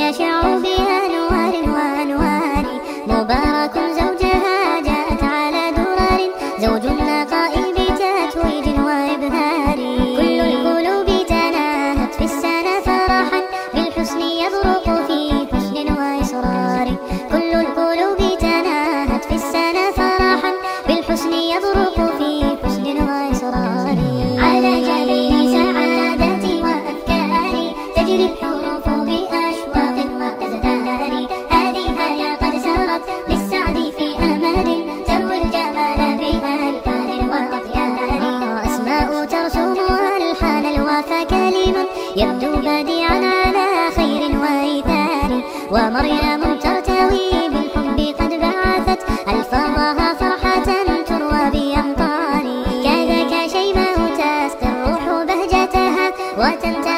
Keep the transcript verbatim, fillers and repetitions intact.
يشع بأنوار وأنوار. مبارك زوجها جاءت على درر، زوج النقاء بتتويج وإبهار. كل القلوب تناهت في السنة فرحا، بالحسن يبرق في حسن وإصرار. كل القلوب تناهت في السنة فرحا، بالحسن يبرق في حسن وإصرار. على جبين سعادتي وأفكاري تجري الحروف بأشواق وأزهار. هذه هيا قد سرت للسعد في أمل، تروي الجمال بألفان وأطيار. أسماء ترسم ألحان الوفا كلمة، يبدو بديعا على خير وإيثار. ومريم ترتوي بالحب قد بعثت، ألفاظها فرحة تروى بأمطار. كذاك شيماء تسقي الروح بهجتها وتنتهي